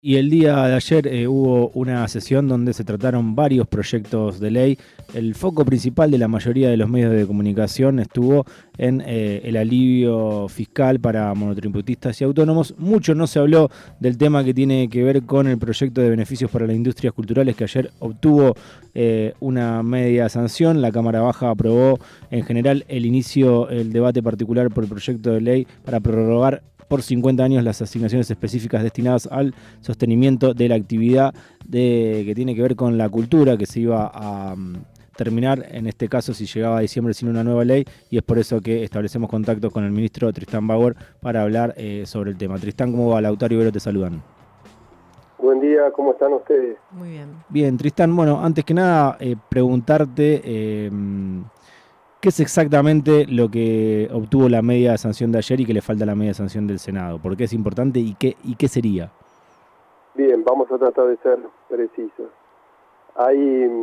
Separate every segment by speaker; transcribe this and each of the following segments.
Speaker 1: Y el día de ayer hubo una sesión donde se trataron varios proyectos de ley. El foco principal de la mayoría de los medios de comunicación estuvo en el alivio fiscal para monotributistas y autónomos. Mucho no se habló del tema que tiene que ver con el proyecto de beneficios para las industrias culturales, que ayer obtuvo una media sanción. La Cámara Baja aprobó en general el debate particular por el proyecto de ley para prorrogar por 50 años las asignaciones específicas destinadas al sostenimiento de la actividad que tiene que ver con la cultura, que se iba a terminar, en este caso, si llegaba a diciembre sin una nueva ley, y es por eso que establecemos contacto con el ministro Tristán Bauer para hablar sobre el tema. Tristán, ¿cómo va? Lautaro y Vero te saludan.
Speaker 2: Buen día, ¿cómo están ustedes?
Speaker 3: Muy bien.
Speaker 1: Bien, Tristán, bueno, antes que nada, preguntarte qué es exactamente lo que obtuvo la media sanción de ayer y que le falta la media sanción del Senado. ¿Por qué es importante y qué sería?
Speaker 2: Bien, vamos a tratar de ser precisos. Hay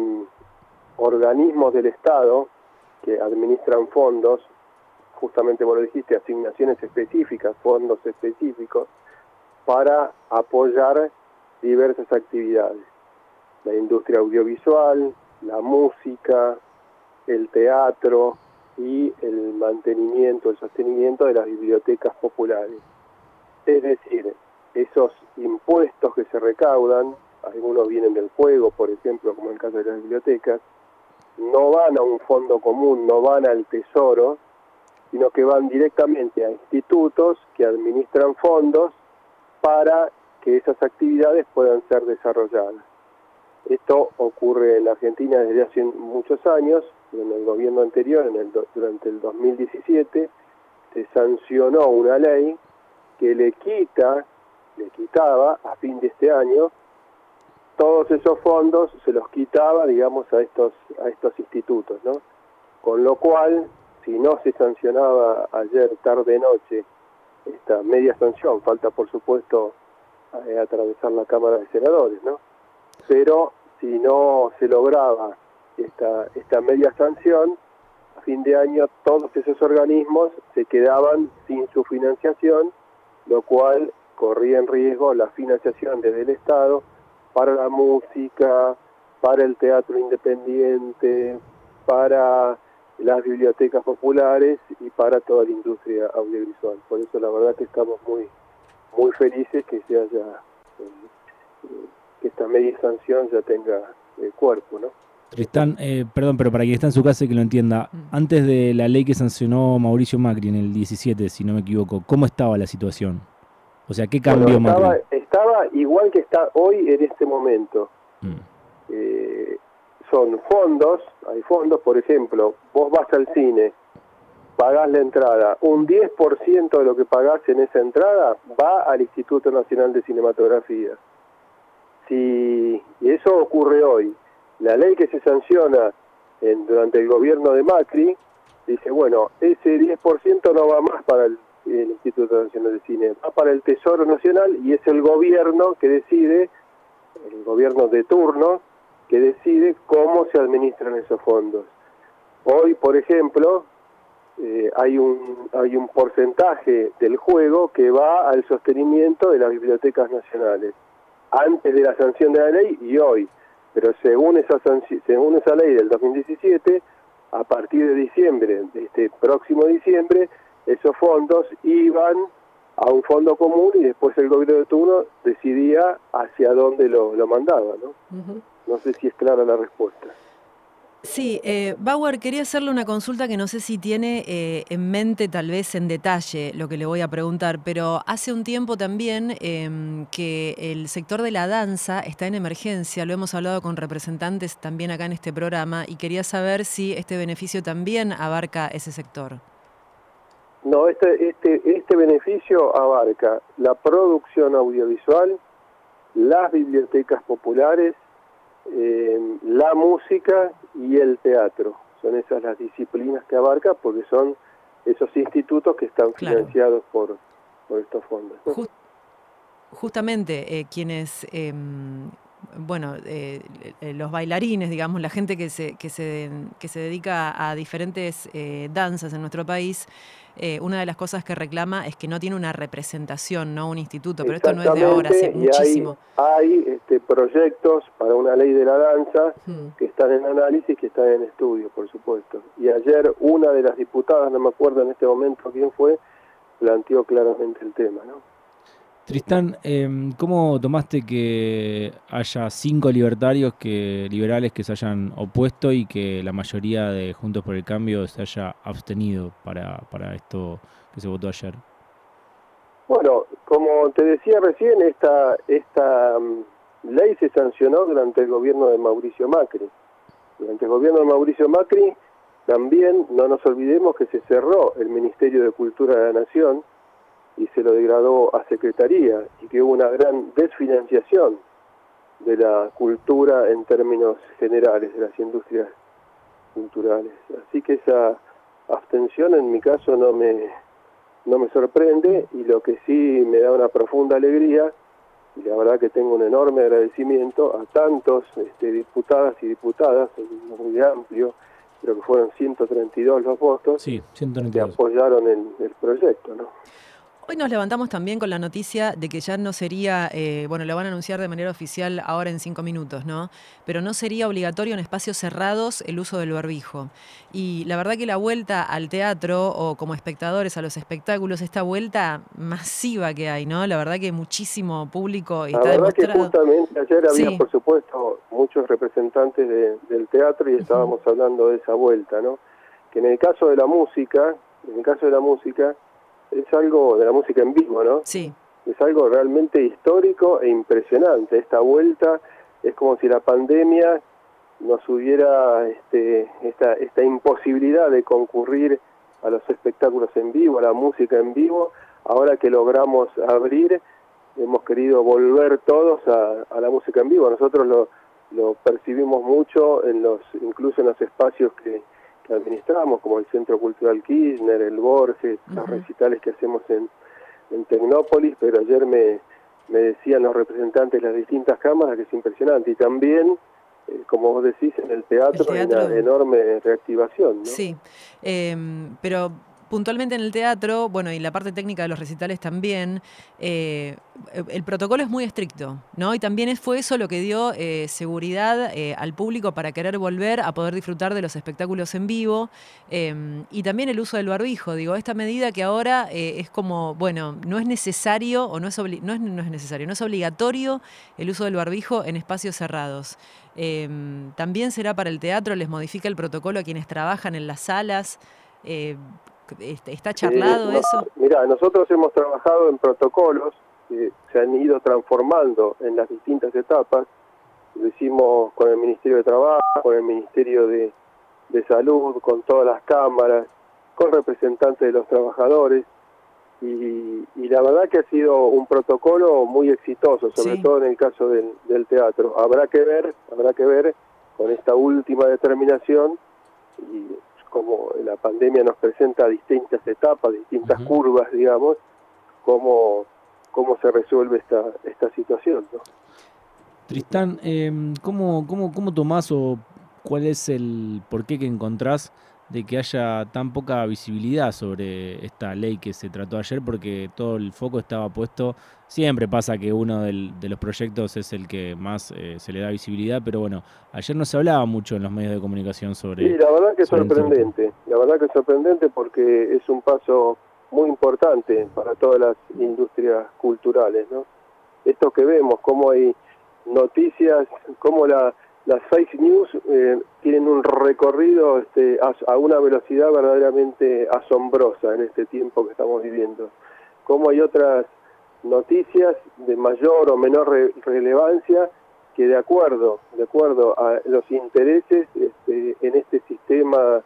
Speaker 2: organismos del Estado que administran fondos, justamente vos lo dijiste, asignaciones específicas, fondos específicos, para apoyar diversas actividades. La industria audiovisual, la música, el teatro y el mantenimiento, el sostenimiento de las bibliotecas populares. Es decir, esos impuestos que se recaudan, algunos vienen del fuego, por ejemplo, como en el caso de las bibliotecas, no van a un fondo común, no van al tesoro, sino que van directamente a institutos que administran fondos para que esas actividades puedan ser desarrolladas. Esto ocurre en la Argentina desde hace muchos años. En el gobierno anterior, durante el 2017, se sancionó una ley que le quitaba a fin de este año todos esos fondos, se los quitaba, digamos, a estos institutos, ¿no? Con lo cual, si no se sancionaba ayer tarde-noche esta media sanción, falta por supuesto atravesar la Cámara de Senadores, ¿no? Pero si no se lograba esta media sanción, a fin de año todos esos organismos se quedaban sin su financiación, lo cual corría en riesgo la financiación desde el Estado para la música, para el teatro independiente, para las bibliotecas populares y para toda la industria audiovisual. Por eso la verdad que estamos muy felices que se haya que esta media sanción ya tenga cuerpo, ¿no?
Speaker 1: Tristán, perdón, pero para quien está en su casa y que lo entienda, antes de la ley que sancionó Mauricio Macri en el 17, si no me equivoco, ¿cómo estaba la situación? O sea, ¿qué cambió Macri?
Speaker 2: Estaba igual que está hoy en este momento. Son fondos, hay fondos, por ejemplo, vos vas al cine, pagás la entrada, un 10% de lo que pagás en esa entrada va al Instituto Nacional de Cinematografía. Y eso ocurre hoy. La ley que se sanciona durante el gobierno de Macri dice, bueno, ese 10% no va más para el Instituto Nacional de Cine, va para el Tesoro Nacional y es el gobierno que decide, el gobierno de turno, que decide cómo se administran esos fondos. Hoy, por ejemplo, hay un porcentaje del juego que va al sostenimiento de las bibliotecas nacionales, antes de la sanción de la ley y hoy. Pero según esa ley del 2017, a partir de diciembre, de este próximo diciembre, esos fondos iban a un fondo común y después el gobierno de turno decidía hacia dónde lo mandaba, ¿no? No sé si es clara la respuesta.
Speaker 3: Sí, Bauer, quería hacerle una consulta que no sé si tiene en mente tal vez en detalle lo que le voy a preguntar, pero hace un tiempo también que el sector de la danza está en emergencia, lo hemos hablado con representantes también acá en este programa y quería saber si este beneficio también abarca ese sector.
Speaker 2: No, este beneficio abarca la producción audiovisual, las bibliotecas populares, la música y el teatro. Son esas las disciplinas que abarca porque son esos institutos que están financiados por estos fondos, ¿no?
Speaker 3: Justamente quienes bueno, los bailarines, digamos, la gente que se dedica a diferentes danzas en nuestro país, una de las cosas que reclama es que no tiene una representación, no un instituto, pero esto no es de ahora, hace muchísimo.
Speaker 2: Hay proyectos para una ley de la danza que están en análisis, que están en estudio, por supuesto. Y ayer una de las diputadas, no me acuerdo en este momento quién fue, planteó claramente el tema, ¿no?
Speaker 1: Tristán, ¿cómo tomaste que haya 5 liberales que se hayan opuesto y que la mayoría de Juntos por el Cambio se haya abstenido para esto que se votó ayer?
Speaker 2: Bueno, como te decía recién, esta ley se sancionó durante el gobierno de Mauricio Macri. Durante el gobierno de Mauricio Macri también no nos olvidemos que se cerró el Ministerio de Cultura de la Nación y se lo degradó a Secretaría, y que hubo una gran desfinanciación de la cultura en términos generales, de las industrias culturales. Así que esa abstención en mi caso no me sorprende, y lo que sí me da una profunda alegría, y la verdad que tengo un enorme agradecimiento a tantos diputadas y diputadas, muy amplio, creo que fueron 132 los votos,
Speaker 1: sí, 132.
Speaker 2: que apoyaron el proyecto, ¿no?
Speaker 3: Hoy nos levantamos también con la noticia de que ya no sería, bueno, lo van a anunciar de manera oficial ahora en 5 minutos, ¿no? Pero no sería obligatorio en espacios cerrados el uso del barbijo. Y la verdad que la vuelta al teatro o como espectadores a los espectáculos, esta vuelta masiva que hay, ¿no? La verdad que muchísimo público está demostrado.
Speaker 2: La verdad que justamente ayer había, por supuesto, muchos representantes del teatro y estábamos hablando de esa vuelta, ¿no? Que en el caso de la música, es algo de la música en vivo, ¿no?
Speaker 3: Sí.
Speaker 2: Es algo realmente histórico e impresionante. Esta vuelta es como si la pandemia nos hubiera esta imposibilidad de concurrir a los espectáculos en vivo, a la música en vivo. Ahora que logramos abrir, hemos querido volver todos a la música en vivo. Nosotros lo percibimos mucho incluso en los espacios que administramos, como el Centro Cultural Kirchner, el Borges, los recitales que hacemos en Tecnópolis, pero ayer me decían los representantes de las distintas cámaras que es impresionante. Y también, como vos decís, en el teatro hay una enorme reactivación, ¿no?
Speaker 3: Sí, pero puntualmente en el teatro, bueno, y la parte técnica de los recitales también, el protocolo es muy estricto, ¿no? Y también fue eso lo que dio seguridad al público para querer volver a poder disfrutar de los espectáculos en vivo, y también el uso del barbijo. Digo, esta medida que ahora es como, bueno, no es necesario o no es obligatorio el uso del barbijo en espacios cerrados. También será para el teatro, les modifica el protocolo a quienes trabajan en las salas. ¿Está charlado eso?
Speaker 2: Mirá, nosotros hemos trabajado en protocolos que se han ido transformando en las distintas etapas. Lo hicimos con el Ministerio de Trabajo, con el Ministerio de Salud, con todas las cámaras, con representantes de los trabajadores, y la verdad que ha sido un protocolo muy exitoso, sobre todo en el caso del teatro. Habrá que ver con esta última determinación, y como la pandemia nos presenta distintas etapas, distintas curvas, digamos, cómo se resuelve esta situación, ¿no?
Speaker 1: Tristán, ¿cómo tomás o cuál es el porqué que encontrás de que haya tan poca visibilidad sobre esta ley que se trató ayer? Porque todo el foco estaba puesto, siempre pasa que uno de los proyectos es el que más se le da visibilidad, pero bueno, ayer no se hablaba mucho en los medios de comunicación sobre...
Speaker 2: Sí, la verdad que es sorprendente porque es un paso muy importante para todas las industrias culturales, ¿no? Esto que vemos, cómo hay noticias, cómo las fake news tienen un recorrido a una velocidad verdaderamente asombrosa en este tiempo que estamos viviendo. Cómo hay otras noticias de mayor o menor relevancia que de acuerdo a los intereses en este sistema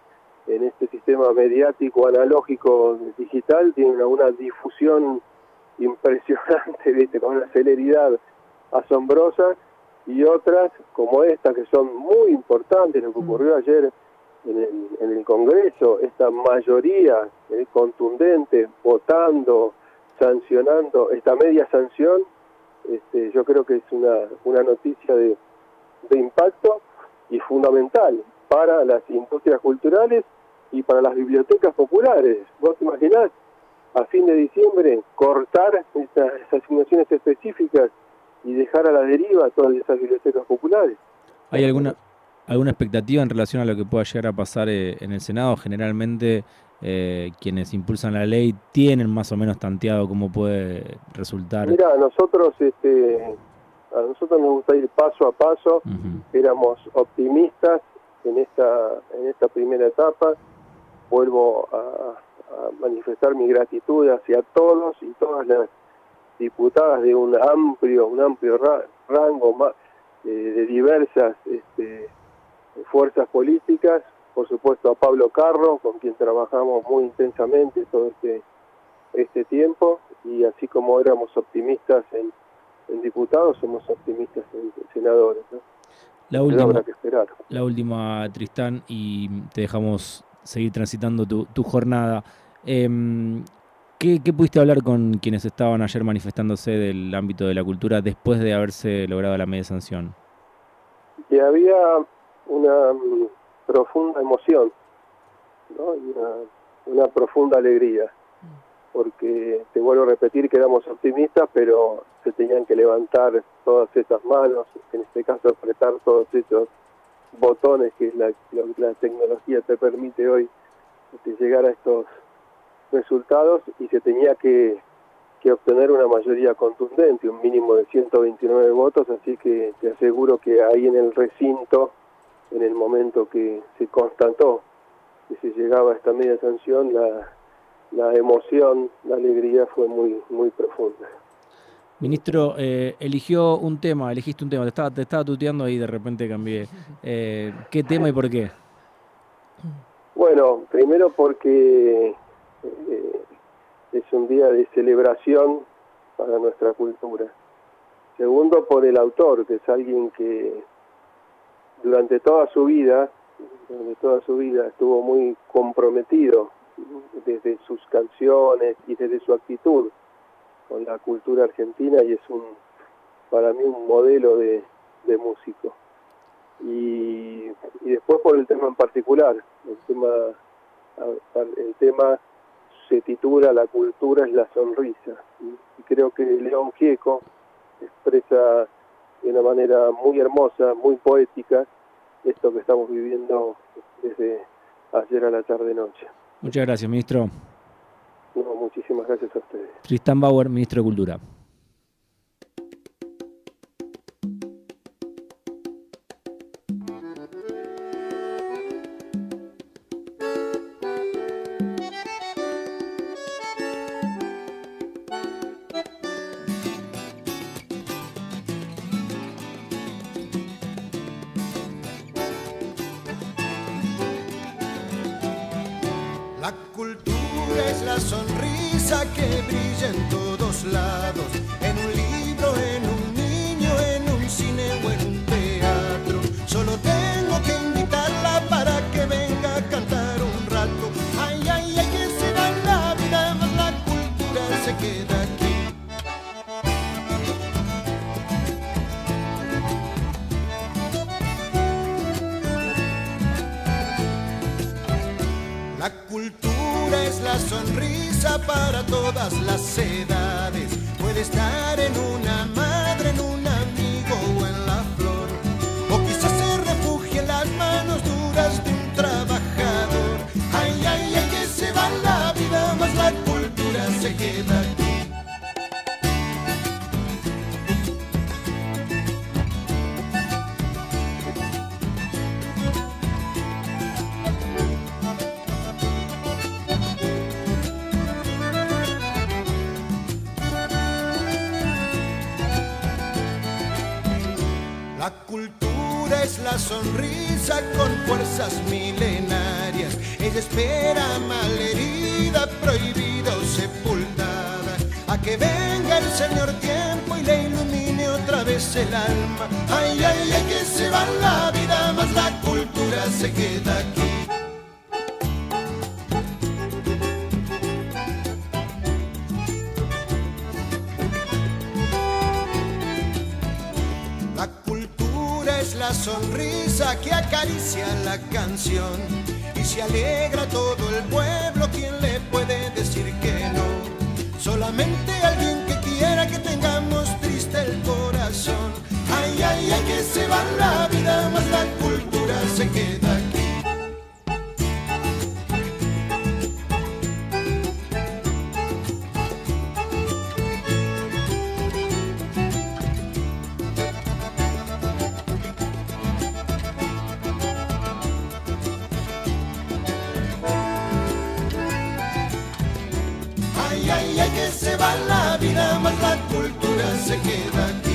Speaker 2: mediático analógico digital tienen una difusión impresionante, ¿viste? Con una celeridad asombrosa, y otras como esta que son muy importantes. Lo que ocurrió ayer en el Congreso, esta mayoría contundente votando, sancionando esta media sanción, yo creo que es una noticia de impacto y fundamental para las industrias culturales y para las bibliotecas populares. ¿Vos te imaginás a fin de diciembre cortar esas asignaciones específicas y dejar a la deriva todas esas bibliotecas populares?
Speaker 1: ¿Hay alguna expectativa en relación a lo que pueda llegar a pasar en el Senado? Generalmente quienes impulsan la ley tienen más o menos tanteado cómo puede resultar.
Speaker 2: Mira, a nosotros nos gusta ir paso a paso. Éramos optimistas en esta primera etapa. Vuelvo a manifestar mi gratitud hacia todos y todas las diputadas de un amplio rango de diversas fuerzas políticas. Por supuesto a Pablo Carro, con quien trabajamos muy intensamente todo este tiempo, y así como éramos optimistas en diputados, somos optimistas en senadores, ¿no? Habrá que esperar.
Speaker 1: La última, Tristán, y te dejamos seguir transitando tu jornada. ¿Qué pudiste hablar con quienes estaban ayer manifestándose del ámbito de la cultura después de haberse logrado la media sanción?
Speaker 2: Que había una profunda emoción, ¿no? Y una profunda alegría, porque te vuelvo a repetir que éramos optimistas, pero se tenían que levantar todas esas manos, en este caso apretar todos esos botones que la tecnología te permite hoy llegar a estos resultados, y se tenía que obtener una mayoría contundente, un mínimo de 129 votos, así que te aseguro que ahí en el recinto, en el momento que se constató que se llegaba a esta media sanción, la emoción, la alegría fue muy, muy profunda.
Speaker 1: Ministro, elegiste un tema, te estaba tuteando y de repente cambié. ¿Qué tema y por qué?
Speaker 2: Bueno, primero porque es un día de celebración para nuestra cultura. Segundo, por el autor, que es alguien que durante toda su vida estuvo muy comprometido desde sus canciones y desde su actitud con la cultura argentina, y es para mí un modelo de músico. Y después por el tema en particular, el tema se titula La cultura es la sonrisa, y creo que León Gieco expresa de una manera muy hermosa, muy poética, esto que estamos viviendo desde ayer a la tarde-noche.
Speaker 1: Muchas gracias, ministro.
Speaker 2: No, muchísimas gracias a ustedes.
Speaker 1: Tristán Bauer, ministro de Cultura.
Speaker 4: La cultura es la sonrisa que brilla en todos lados, en un libro, en un niño, en un cine o en un teatro. Solo tengo que invitarla para que venga a cantar un rato. Ay, ay, ay, que se va la vida, más la cultura se queda aquí. La cultura es la sonrisa para todas las edades. Puede estar en una madre, en un amigo o en la flor. O quizás se refugie en las manos duras de un trabajador. Ay, ay, ay, que se va la vida, más la cultura se queda aquí. La cultura es la sonrisa con fuerzas milenarias. Ella espera malherida, prohibida o sepultada, a que venga el Señor Tiempo y le ilumine otra vez el alma. Ay, ay, ay, que se va la vida, más la cultura se queda aquí. La cultura es la sonrisa que acaricia la canción y se alegra todo el pueblo. ¿Quién le puede decir que no? Solamente alguien que quiera que tengamos triste el corazón. Ay, ay, ay, que se va la vida, más la cultura se queda aquí. Ay, ay, ay, que se va la vida, más la cultura se queda aquí.